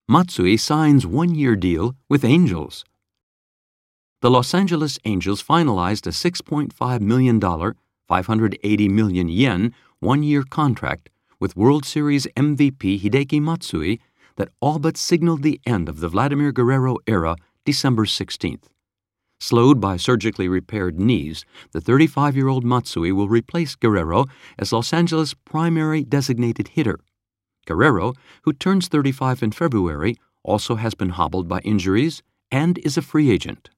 Matsui signs one-year deal with Angels. The Los Angeles Angels finalized a $6.5 million, 580 million yen, one-year contract with World Series MVP Hideki Matsui that all but signaled the end of the Vladimir Guerrero era December 16th. Slowed by surgically repaired knees, the 35-year-old Matsui will replace Guerrero as Los Angeles' primary designated hitter. Guerrero, who turns 35 in February, also has been hobbled by injuries and is a free agent.